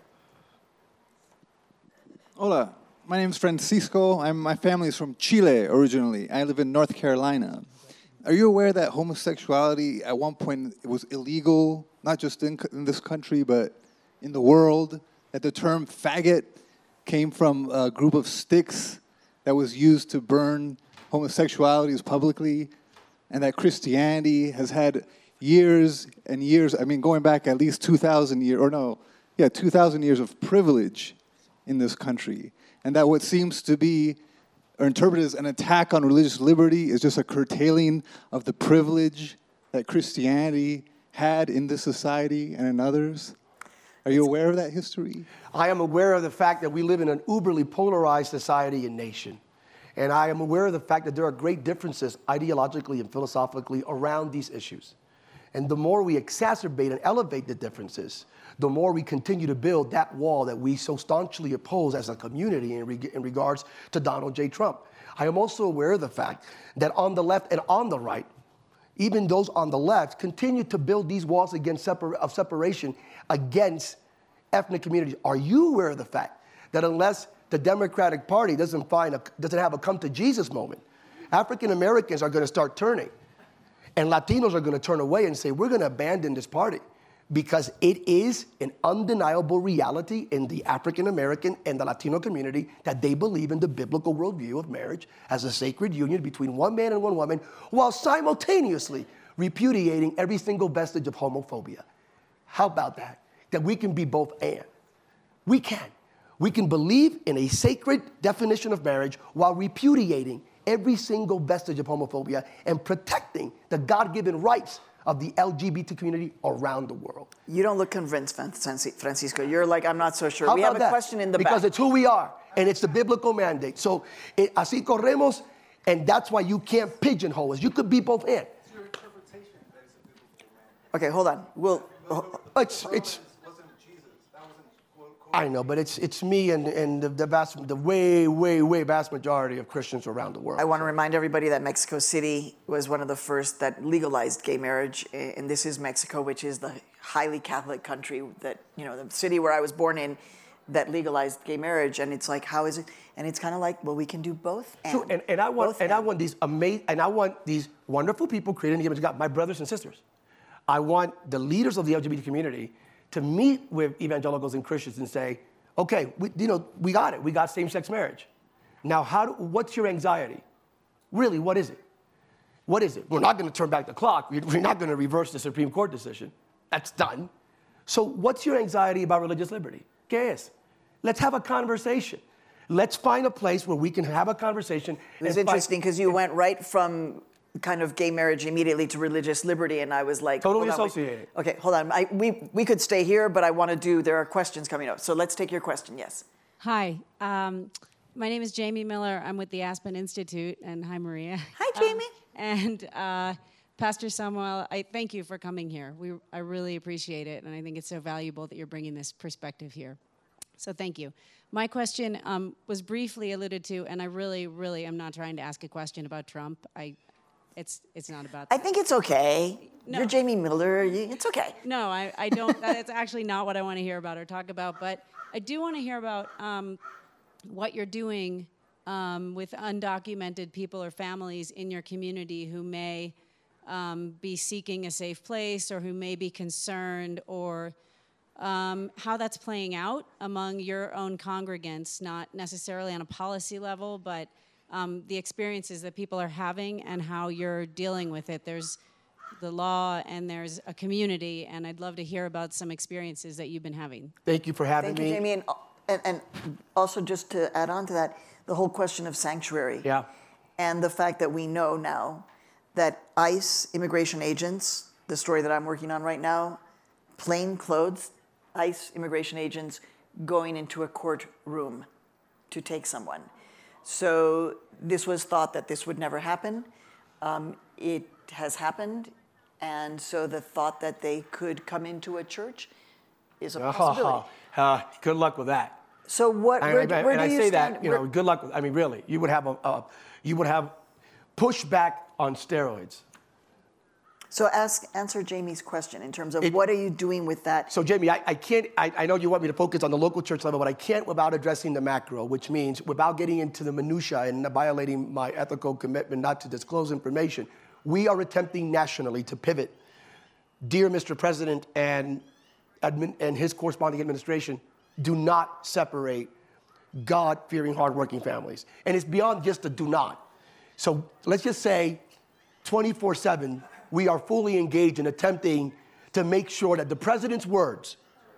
Hola, my name is Francisco. I'm, my family is from Chile originally. I live in North Carolina. Are you aware that homosexuality at one point it was illegal, not just in, in this country, but in the world? That the term faggot came from a group of sticks that was used to burn homosexualities publicly, and that Christianity has had years and years, I mean, going back at least two thousand years, or no, yeah, two thousand years of privilege in this country, and that what seems to be or interpreted as an attack on religious liberty is just a curtailing of the privilege that Christianity had in this society and in others? Are you aware of that history? I am aware of the fact that we live in an uberly polarized society and nation. And I am aware of the fact that there are great differences ideologically and philosophically around these issues. And the more we exacerbate and elevate the differences, the more we continue to build that wall that we so staunchly oppose as a community in, reg- in regards to Donald J. Trump. I am also aware of the fact that on the left and on the right, even those on the left continue to build these walls against separ- of separation against ethnic communities. Are you aware of the fact that unless the Democratic Party doesn't find a, doesn't have a come to Jesus moment, African Americans are going to start turning, and Latinos are going to turn away and say, we're going to abandon this party, because it is an undeniable reality in the African American and the Latino community that they believe in the biblical worldview of marriage as a sacred union between one man and one woman, while simultaneously repudiating every single vestige of homophobia. How about that? That we can be both and. We can. We can believe in a sacred definition of marriage while repudiating every single vestige of homophobia and protecting the God-given rights of the L G B T community around the world. You don't look convinced, Francisco. You're like, I'm not so sure. How We about have a that? question in the because back. it's who we are, and it's the biblical mandate. So, it, así corremos, and that's why you can't pigeonhole us. You could be both and. Okay, hold on. We'll. It's, it's, I know, but it's it's me and, and the, the vast, the way, way, way vast majority of Christians around the world. I want to remind everybody that Mexico City was one of the first that legalized gay marriage, and this is Mexico, which is the highly Catholic country that, you know, the city where I was born in that legalized gay marriage. And it's like, how is it? And it's kind of like, well, we can do both. And, Sure, and, and I want both and I want these amazing and I want these wonderful people created in the image of God, my brothers and sisters. I want the leaders of the L G B T community to meet with evangelicals and Christians and say, okay, we, you know, we got it. We got same-sex marriage. Now, how do, what's your anxiety? Really, what is it? What is it? We're not going to turn back the clock. We're not going to reverse the Supreme Court decision. That's done. So what's your anxiety about religious liberty? ¿Qué es? Let's have a conversation. Let's find a place where we can have a conversation. It was and interesting because you went right from kind of gay marriage immediately to religious liberty, and I was like, Totally hold on, wait. associated. Okay, hold on. I, we we could stay here, but I want to do. There are questions coming up, so let's take your question. Yes. Hi, um, my name is Jamie Miller. I'm with the Aspen Institute, and hi, Maria. Hi, Jamie. Um, and uh, Pastor Samuel, I thank you for coming here. We I really appreciate it, and I think it's so valuable that you're bringing this perspective here. So thank you. My question um, was briefly alluded to, and I really, really am not trying to ask a question about Trump. I. It's it's not about that. I think it's okay. No. You're Jamie Miller. You, it's okay. No, I, I don't. That's actually not what I want to hear about or talk about. But I do want to hear about um, what you're doing um, with undocumented people or families in your community who may um, be seeking a safe place or who may be concerned, or um, how that's playing out among your own congregants, not necessarily on a policy level, but Um, the experiences that people are having and how you're dealing with it. There's the law and there's a community, and I'd love to hear about some experiences that you've been having. Thank you for having Thank me. you, Jamie. And, and, and also, just to add on to that, the whole question of sanctuary. Yeah. And the fact that we know now that ICE immigration agents, the story that I'm working on right now, plain clothes, ICE immigration agents going into a courtroom to take someone. So this was thought that this would never happen. Um, it has happened. And so the thought that they could come into a church is a Oh, possibility. uh, good luck with that. So what, And, where, and, where and do I you say stand? that, you Where- know, good luck. With, I mean, really, you would have a, a you would have pushback on steroids. So ask, answer Jamie's question in terms of It- what are you doing with that? So, Jamie, I, I can't, I, I know you want me to focus on the local church level, but I can't without addressing the macro, which means without getting into the minutia and violating my ethical commitment not to disclose information, we are attempting nationally to pivot. Dear Mister President and, admin, and his corresponding administration, do not separate God-fearing, hardworking families. And it's beyond just a do not. So let's just say twenty-four seven, we are fully engaged in attempting to make sure that the president's words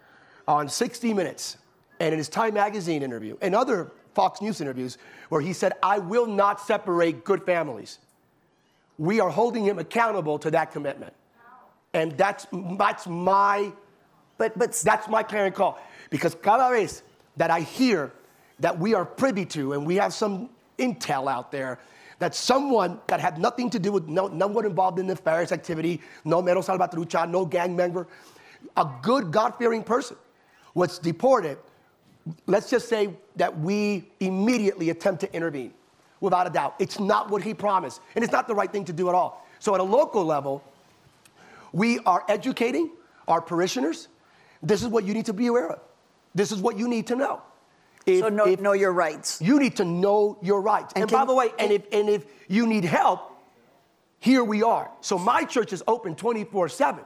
on sixty minutes and in his Time Magazine interview and other Fox News interviews where he said, I will not separate good families. We are holding him accountable to that commitment. And that's, that's my, But, but that's my clarion call. Because cada vez that I hear that we are privy to and we have some intel out there that someone that had nothing to do with, no, no one involved in nefarious activity, no Mero Salvatrucha, no gang member, a good God-fearing person was deported, let's just say that we immediately attempt to intervene, without a doubt. It's not what he promised, and it's not the right thing to do at all. So at a local level, we are educating our parishioners. This is what you need to be aware of. This is what you need to know. If, so know, if know your rights. you need to know your rights. And, And by can- the way, and if, and if you need help, here we are. So my church is open twenty-four seven.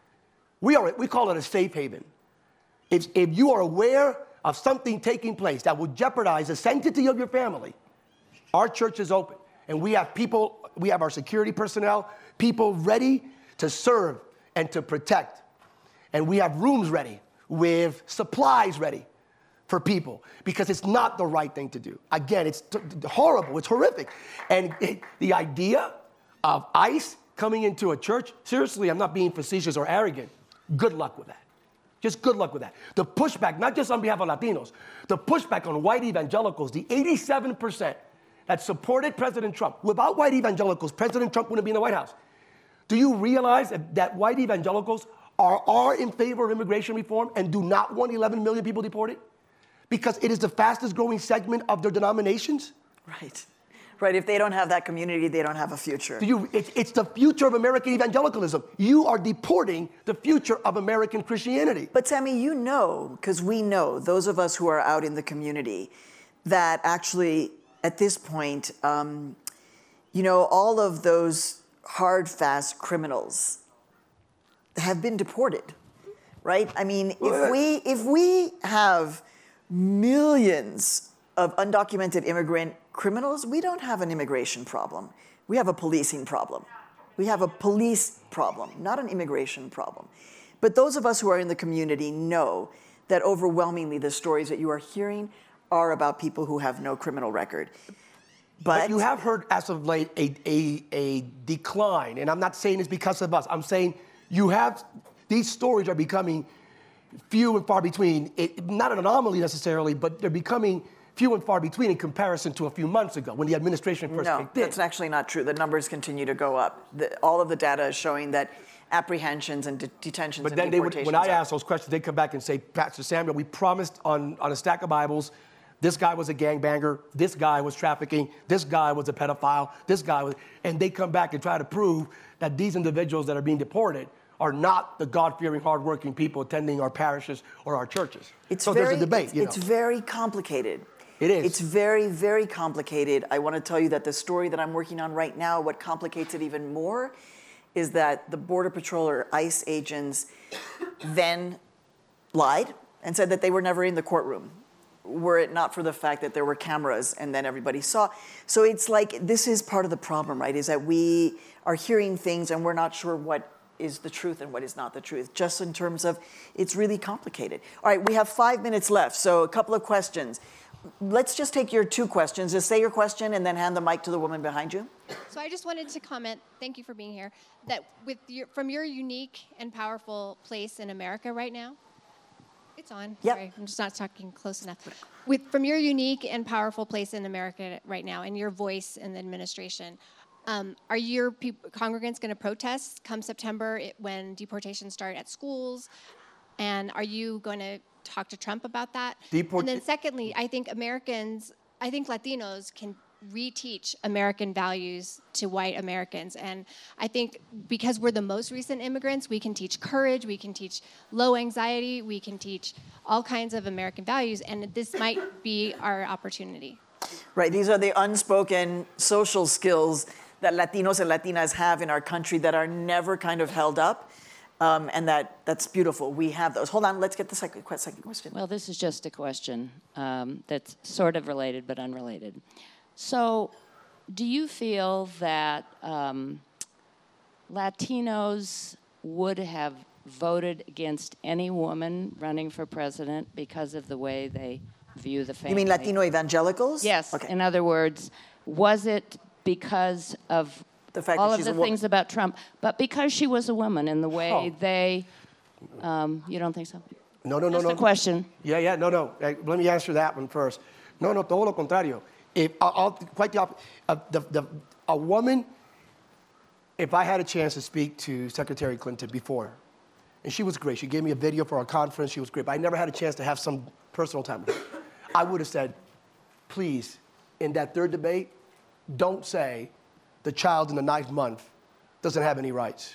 We are, we call it a safe haven. If, if you are aware of something taking place that will jeopardize the sanctity of your family, our church is open. And we have people, we have our security personnel, people ready to serve and to protect. And we have rooms ready with supplies ready for people, because it's not the right thing to do. Again, it's t- t- horrible, it's horrific. And it, the idea of ICE coming into a church, seriously, I'm not being facetious or arrogant. Good luck with that. Just good luck with that. The pushback, not just on behalf of Latinos, the pushback on white evangelicals, the eighty-seven percent that supported President Trump. Without white evangelicals, President Trump wouldn't be in the White House. Do you realize that, that white evangelicals are, are in favor of immigration reform and do not want eleven million people deported? Because it is the fastest growing segment of their denominations? Right. Right. If they don't have that community, they don't have a future. Do you, it's, it's the future of American evangelicalism. You are deporting the future of American Christianity. But Sammy, you know, because we know, those of us who are out in the community, that actually at this point, um, you know, all of those hard, fast criminals have been deported, right? I mean, if we if we have millions of undocumented immigrant criminals, we don't have an immigration problem. We have a policing problem. We have a police problem, not an immigration problem. But those of us who are in the community know that overwhelmingly the stories that you are hearing are about people who have no criminal record. But, But you have heard as of late a, a, a decline, and I'm not saying it's because of us. I'm saying you have, these stories are becoming few and far between. It, not an anomaly necessarily, but they're becoming few and far between in comparison to a few months ago when the administration first no, kicked in. that's actually not true. The numbers continue to go up. The, all of the data is showing that apprehensions and de- detentions But and then they would, deportations when I are- ask those questions, they come back and say, Pastor Samuel, we promised on, on a stack of Bibles, this guy was a gangbanger, this guy was trafficking, this guy was a pedophile, this guy was, and they come back and try to prove that these individuals that are being deported are not the God-fearing, hardworking people attending our parishes or our churches. It's so very, there's a debate, it's, you know. it's very complicated. It is. It's very, very complicated. I want to tell you that the story that I'm working on right now, what complicates it even more, is that the Border Patrol or ICE agents then lied and said that they were never in the courtroom, were it not for the fact that there were cameras and then everybody saw. So it's like, this is part of the problem, right, is that we are hearing things and we're not sure what is the truth and what is not the truth, just in terms of it's really complicated. All right, we have five minutes left, so a couple of questions. Let's just take your two questions. Just say your question and then hand the mic to the woman behind you. So I just wanted to comment, thank you for being here, that with your, from your unique and powerful place in America right now, it's on, Yep. sorry, I'm just not talking close enough. With, from your unique and powerful place in America right now and your voice in the administration, Um, are your peop- congregants going to protest come September it, when deportations start at schools? And are you going to talk to Trump about that? Deport- and then secondly, I think Americans, I think Latinos can reteach American values to white Americans. And I think because we're the most recent immigrants, we can teach courage, we can teach low anxiety, we can teach all kinds of American values, and this might be our opportunity. Right, these are the unspoken social skills that Latinos and Latinas have in our country that are never kind of held up. Um, and that, that's beautiful. We have those. Hold on, let's get the second, second question. Well, this is just a question um, that's sort of related but unrelated. So, do you feel that um, Latinos would have voted against any woman running for president because of the way they view the family? You mean Latino evangelicals? Yes. Okay. In other words, was it because of the fact all that of she's the a wo- things about Trump, but because she was a woman and the way Oh. they, um, you don't think so? No, no, no, Just no. a question. Yeah, yeah, no, no. Eh, Let me answer that one first. No, no, todo lo contrario. If, I'll, I'll, quite the opposite. Uh, the, the, a woman, if I had a chance to speak to Secretary Clinton before, and she was great. She gave me a video for our conference. She was great. But I never had a chance to have some personal time with her. I would have said, please, in that third debate, don't say the child in the ninth month doesn't have any rights.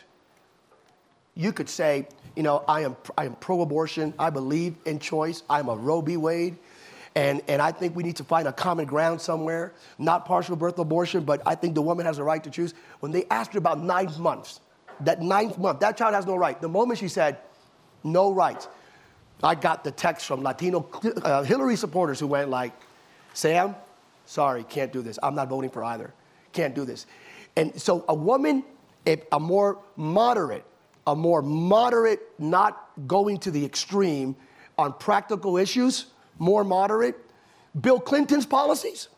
You could say, you know, I am, I am pro-abortion. I believe in choice. I'm a Roe v. Wade. And, and I think we need to find a common ground somewhere, not partial birth abortion, but I think the woman has a right to choose. When they asked her about nine months, that ninth month, that child has no right. The moment she said, no rights, I got the text from Latino uh, Hillary supporters who went like, Sam, sorry, can't do this. I'm not voting for either. Can't do this. And so a woman, if a more moderate, a more moderate, not going to the extreme on practical issues, more moderate, Bill Clinton's policies.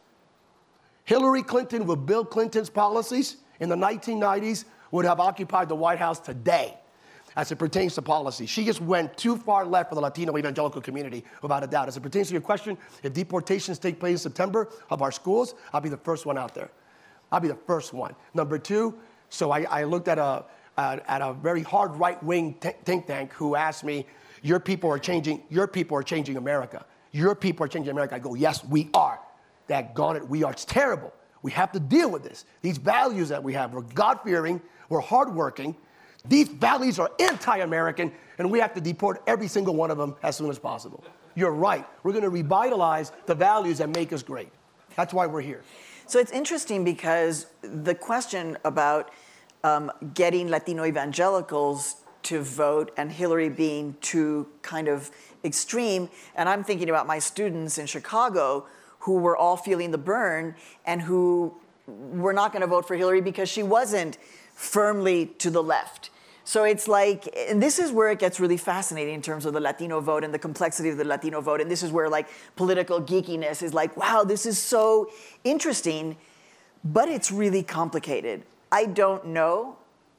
Hillary Clinton with Bill Clinton's policies in the nineteen nineties would have occupied the White House today as it pertains to policy. She just went too far left for the Latino evangelical community, without a doubt. As it pertains to your question, if deportations take place in September of our schools, I'll be the first one out there. I'll be the first one. Number two, so I, I looked at a, uh, at a very hard right-wing t- think tank who asked me, your people are changing, your people are changing America. Your people are changing America. I go, yes, we are. Daggone it, we are. It's terrible. We have to deal with this. These values that we have, we're God-fearing, we're hardworking. These values are anti-American, and we have to deport every single one of them as soon as possible. You're right. We're going to revitalize the values that make us great. That's why we're here. So it's interesting because the question about um, getting Latino evangelicals to vote and Hillary being too kind of extreme, and I'm thinking about my students in Chicago who were all feeling the burn and who were not going to vote for Hillary because she wasn't firmly to the left. So it's like, and this is where it gets really fascinating in terms of the Latino vote and the complexity of the Latino vote. And this is where like political geekiness is like, wow, this is so interesting, but it's really complicated. I don't know,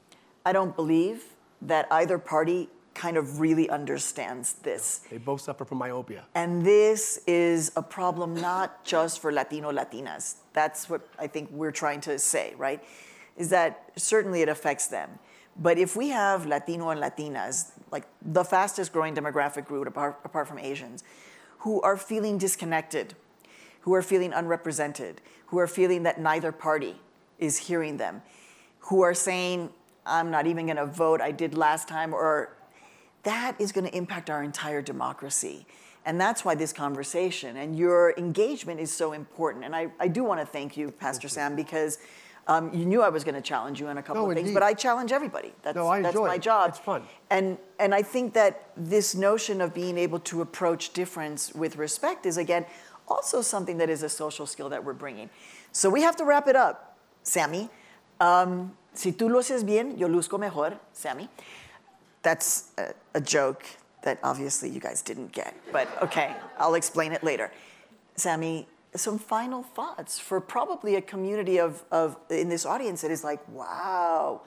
I don't believe that either party kind of really understands this. They both suffer from myopia. And this is a problem not just for Latino Latinas. That's what I think we're trying to say, right? Is that certainly it affects them. But if we have Latino and Latinas, like the fastest growing demographic group apart, apart from Asians, who are feeling disconnected, who are feeling unrepresented, who are feeling that neither party is hearing them, who are saying, I'm not even gonna vote, I did last time, or that is gonna impact our entire democracy. And that's why this conversation and your engagement is so important. And I, I do wanna thank you, Pastor thank you. Sam, because Um, you knew I was going to challenge you on a couple no, of things, indeed. but I challenge everybody. That's, no, I that's enjoy my it. job. It's fun. And, and I think that this notion of being able to approach difference with respect is, again, also something that is a social skill that we're bringing. So we have to wrap it up, Sammy. Um, si tú lo haces bien, yo luzco mejor, Sammy. That's a, a joke that obviously you guys didn't get, but okay, I'll explain it later. Sammy, some final thoughts for probably a community of, of in this audience that is like, wow,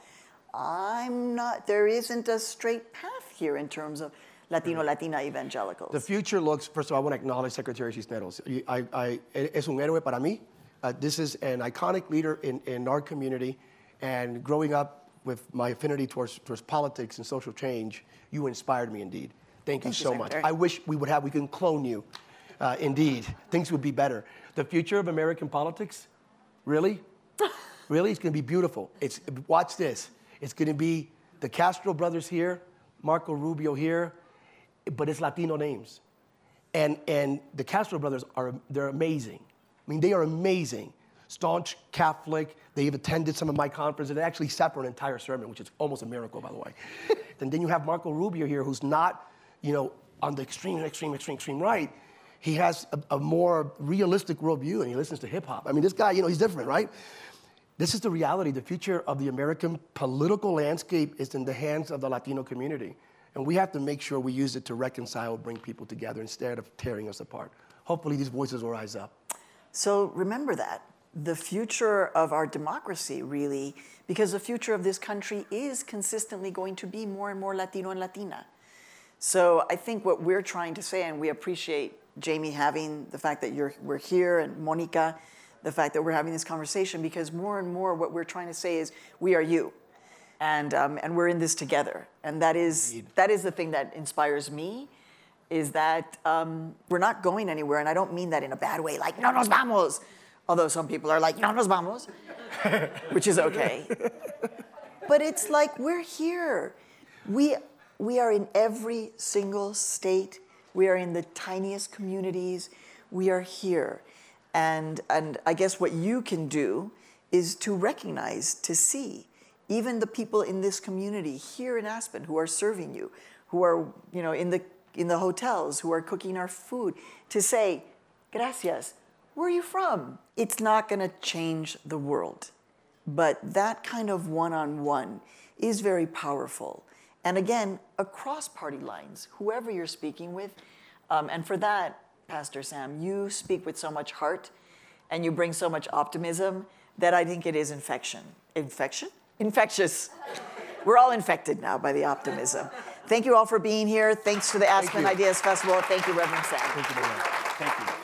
I'm not, there isn't a straight path here in terms of Latino, Latina evangelicals. The future looks, first of all, I want to acknowledge Secretary Cisneros. I, I, es un héroe para mí, Uh, this is an iconic leader in, in our community, and growing up with my affinity towards, towards politics and social change, you inspired me indeed. Thank you Thank you, so much. Secretary. I wish we would have, we can clone you. Uh, indeed, things would be better. The future of American politics, really? Really? It's going to be beautiful. It's, watch this. It's going to be the Castro brothers here, Marco Rubio here, but it's Latino names. And, and the Castro brothers, are they're amazing. I mean, they are amazing. Staunch Catholic. They've attended some of my conferences. They actually sat for an entire sermon, which is almost a miracle, by the way. And then you have Marco Rubio here, who's not, you know, on the extreme, extreme, extreme, extreme right. He has a, a more realistic worldview, and he listens to hip hop. I mean, this guy, you know, he's different, right? This is the reality. The future of the American political landscape is in the hands of the Latino community. And we have to make sure we use it to reconcile, bring people together instead of tearing us apart. Hopefully these voices will rise up. So remember that. The future of our democracy, really, because the future of this country is consistently going to be more and more Latino and Latina. So I think what we're trying to say, and we appreciate Jamie having the fact that you're, we're here, and Monica, the fact that we're having this conversation, because more and more what we're trying to say is we are you, and um, and we're in this together. And that is Indeed. that is the thing that inspires me, is that um, we're not going anywhere. And I don't mean that in a bad way, like no nos vamos, although some people are like no nos vamos, which is okay. But it's like we're here. We we are in every single state. We are in the tiniest communities. We are here. And, and I guess what you can do is to recognize, to see, even the people in this community here in Aspen who are serving you, who are, you know, in the, in the hotels, who are cooking our food, to say, gracias, where are you from? It's not gonna change the world, but that kind of one-on-one is very powerful. And again, across party lines, whoever you're speaking with, um, and for that, Pastor Sam, you speak with so much heart and you bring so much optimism that I think it is infection. Infection? Infectious. We're all infected now by the optimism. Thank you all for being here. Thanks to the Aspen Ideas Festival. Thank you, Reverend Sam. Thank you very much. Thank you.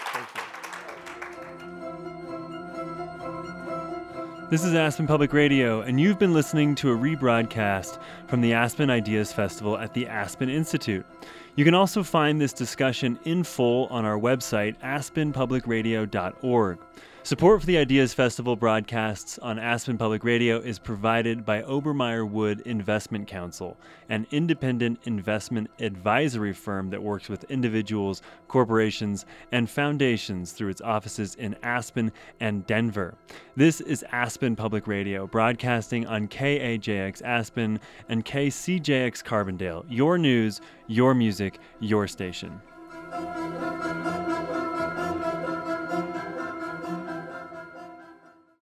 Thank you. This is Aspen Public Radio, and you've been listening to a rebroadcast from the Aspen Ideas Festival at the Aspen Institute. You can also find this discussion in full on our website, aspen public radio dot org. Support for the Ideas Festival broadcasts on Aspen Public Radio is provided by Obermeyer Wood Investment Counsel, an independent investment advisory firm that works with individuals, corporations, and foundations through its offices in Aspen and Denver. This is Aspen Public Radio, broadcasting on K A J X Aspen and K C J X Carbondale. Your news, your music, your station.